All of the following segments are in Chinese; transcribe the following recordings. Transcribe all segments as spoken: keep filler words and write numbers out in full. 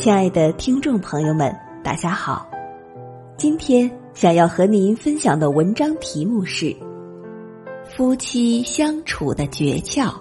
亲爱的听众朋友们，大家好。今天想要和您分享的文章题目是夫妻相处的诀窍。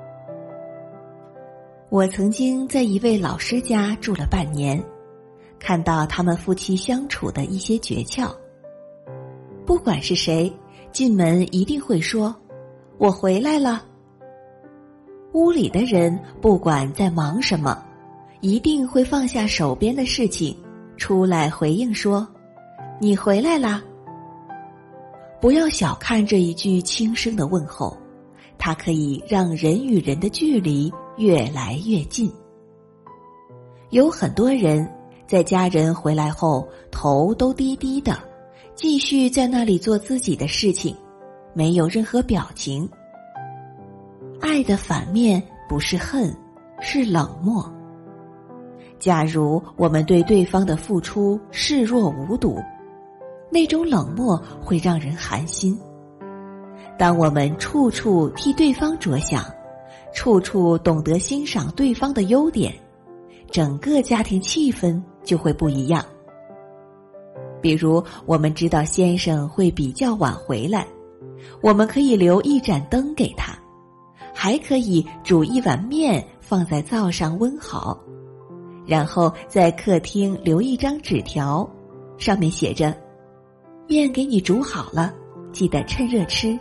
我曾经在一位老师家住了半年，看到他们夫妻相处的一些诀窍。不管是谁，进门一定会说我回来了。屋里的人不管在忙什么，一定会放下手边的事情，出来回应说你回来啦。不要小看这一句轻声的问候，它可以让人与人的距离越来越近。有很多人在家人回来后头都低低的，继续在那里做自己的事情，没有任何表情。爱的反面不是恨，是冷漠。假如我们对对方的付出视若无睹，那种冷漠会让人寒心。当我们处处替对方着想，处处懂得欣赏对方的优点，整个家庭气氛就会不一样。比如我们知道先生会比较晚回来，我们可以留一盏灯给他，还可以煮一碗面放在灶上温好，然后在客厅留一张纸条，上面写着面给你煮好了，记得趁热吃。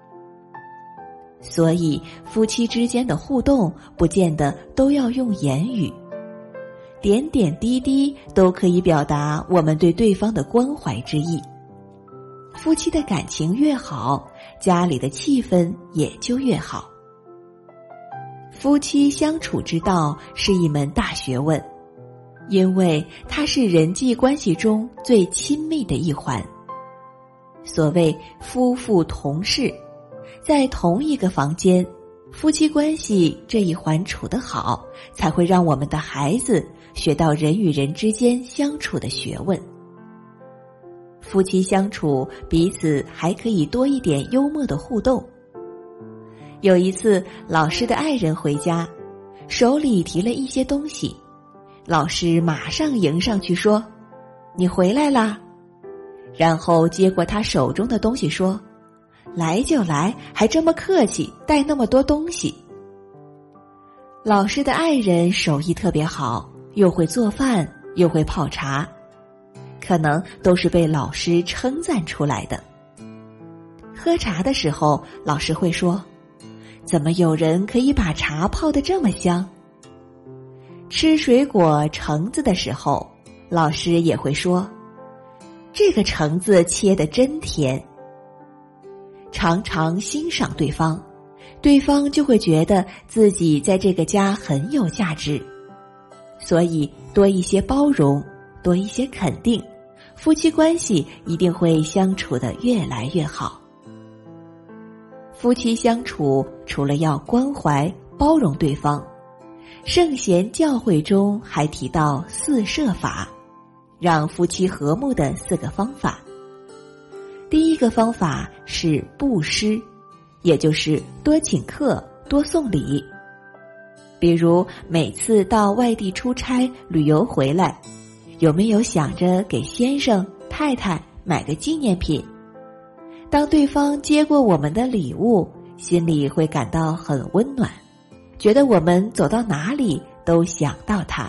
所以夫妻之间的互动不见得都要用言语，点点滴滴都可以表达我们对对方的关怀之意。夫妻的感情越好，家里的气氛也就越好。夫妻相处之道是一门大学问，因为它是人际关系中最亲密的一环。所谓夫妇同室，在同一个房间，夫妻关系这一环处得好，才会让我们的孩子学到人与人之间相处的学问。夫妻相处，彼此还可以多一点幽默的互动。有一次，老师的爱人回家，手里提了一些东西，老师马上迎上去说你回来啦，然后接过他手中的东西说来就来，还这么客气，带那么多东西。老师的爱人手艺特别好，又会做饭，又会泡茶，可能都是被老师称赞出来的。喝茶的时候，老师会说怎么有人可以把茶泡得这么香？吃水果橙子的时候，老师也会说这个橙子切得真甜。常常欣赏对方，对方就会觉得自己在这个家很有价值。所以多一些包容，多一些肯定，夫妻关系一定会相处得越来越好。夫妻相处除了要关怀包容对方，圣贤教诲中还提到四摄法，让夫妻和睦的四个方法。第一个方法是布施，也就是多请客，多送礼。比如每次到外地出差旅游回来，有没有想着给先生太太买个纪念品？当对方接过我们的礼物，心里会感到很温暖，觉得我们走到哪里都想到他。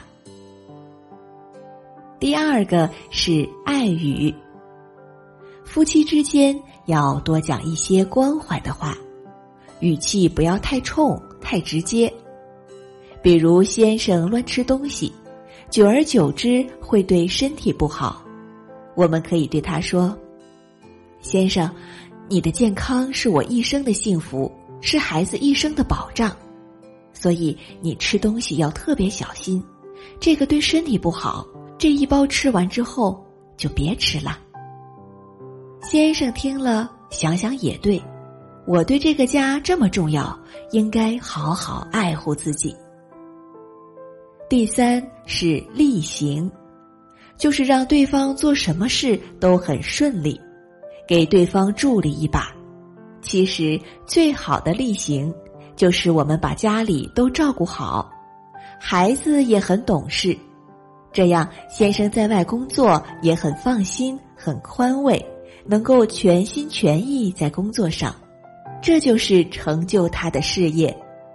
第二个是爱语，夫妻之间要多讲一些关怀的话，语气不要太冲太直接。比如先生乱吃东西，久而久之会对身体不好，我们可以对他说先生，你的健康是我一生的幸福，是孩子一生的保障，所以你吃东西要特别小心，这个对身体不好，这一包吃完之后就别吃了。先生听了想想也对，我对这个家这么重要，应该好好爱护自己。第三是力行，就是让对方做什么事都很顺利，给对方助力一把。其实最好的力行就是我们把家里都照顾好，孩子也很懂事， 这样先生在外工作也很放心，很宽慰，能够全心全意在工作上，这就是成就他的事业。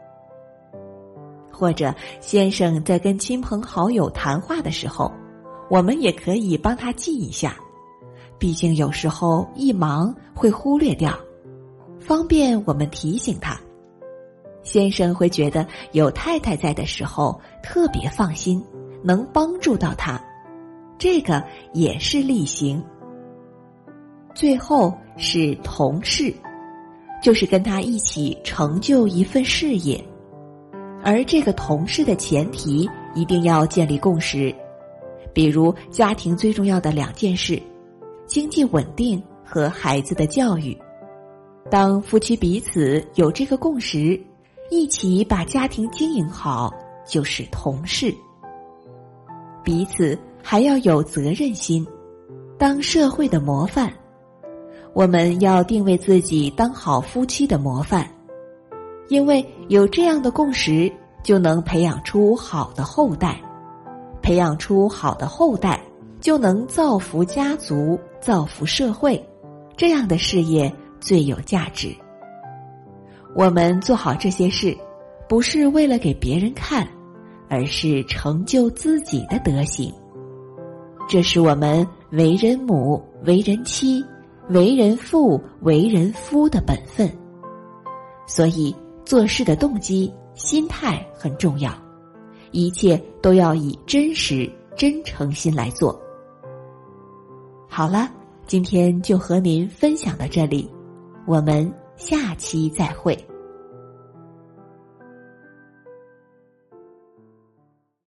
或者先生在跟亲朋好友谈话的时候，我们也可以帮他记一下，毕竟有时候一忙会忽略掉，方便我们提醒他。先生会觉得有太太在的时候特别放心，能帮助到他，这个也是例行。最后是同事，就是跟他一起成就一份事业，而这个同事的前提一定要建立共识，比如家庭最重要的两件事，经济稳定和孩子的教育。当夫妻彼此有这个共识，一起把家庭经营好，就是同事。彼此还要有责任心，当社会的模范。我们要定位自己当好夫妻的模范，因为有这样的共识，就能培养出好的后代，培养出好的后代，就能造福家族，造福社会，这样的事业最有价值。我们做好这些事，不是为了给别人看，而是成就自己的德行。这是我们为人母、为人妻、为人父、为人夫的本分。所以做事的动机、心态很重要，一切都要以真实、真诚心来做。好了，今天就和您分享到这里，我们下期再会。